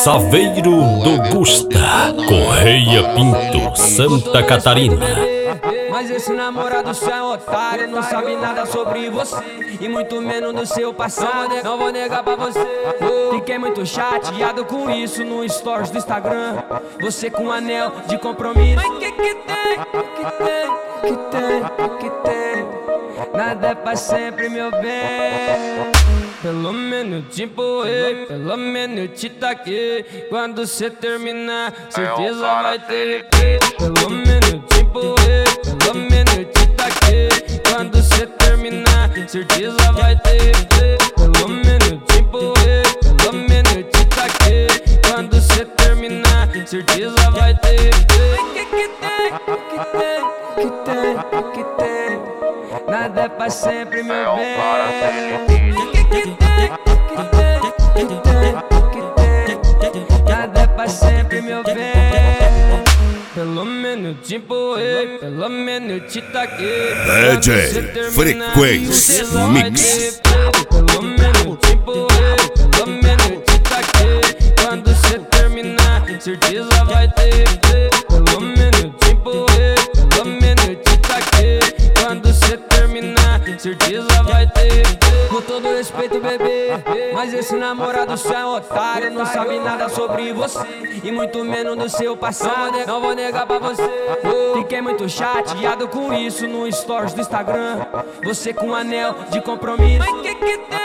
Saveiro do Gusta, Correia Pinto, Santa Catarina. Mas esse namorado só é otário, não sabe nada sobre você e muito menos do seu passado. Não vou negar pra você. Fiquei muito chateado com isso no stories do Instagram. Você com um anel de compromisso. Mas que tem? Que tem? Nada é pra sempre, meu bem. Pelo menos te empurrei, pelo menos te taquei. Quando cê terminar, certeza vai ter replay. Pelo menos te empurrei, pelo menos te taquei. Quando cê terminar, certeza vai ter replay. Pelo menos te empurrei, pelo menos te taquei. Quando cê terminar, certeza vai ter replay. Que tem? Nada é pra sempre, meu bem. Nada é pra sempre, meu bem. Pelo menos te empurrei, pelo menos te taquei. DJ Frequência Mix. Pelo menos te empurrei, pelo menos te taquei. Quando cê terminar, certeza vai ter replay. Pelo menos te empurrei, pelo menos te taquei. Quando cê terminar, certeza vai ter replay. Com todo respeito, bebê, mas esse namorado só é otário, não sabe nada sobre você e muito menos do seu passado. Não vou negar pra você. Fiquei muito chateado com isso no stories do Instagram. Você com um anel de compromisso. Mas que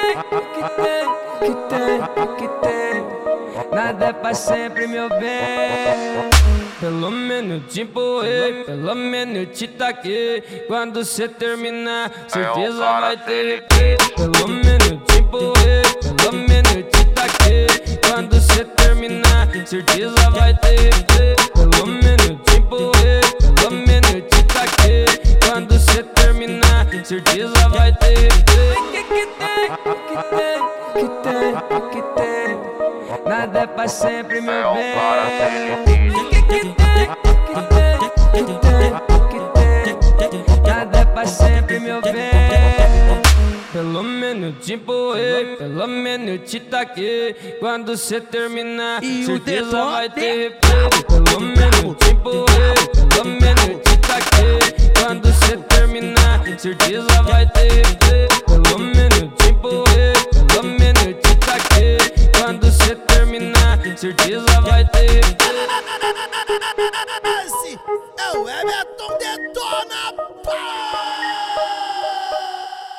tem? Nada é pra sempre, meu bem. Pelo menos te empurrei, pelo menos te taquei. Quando cê terminar, certeza vai ter replay. Pelo menos te empurrei, pelo menos te taquei. Quando cê terminar, certeza vai ter replay. Pelo menos te empurrei, pelo menos te taquei. Quando cê terminar, certeza vai ter replay. Que tem? Nada é pra sempre, meu bem. Nada é pra sempre, meu bem. Pelo menos te empurrei, pelo menos te taquei. Quando cê terminar, certeza vai ter replay. Pelo menos te empurrei, pelo menos te taquei. Quando cê terminar, certeza vai ter replay.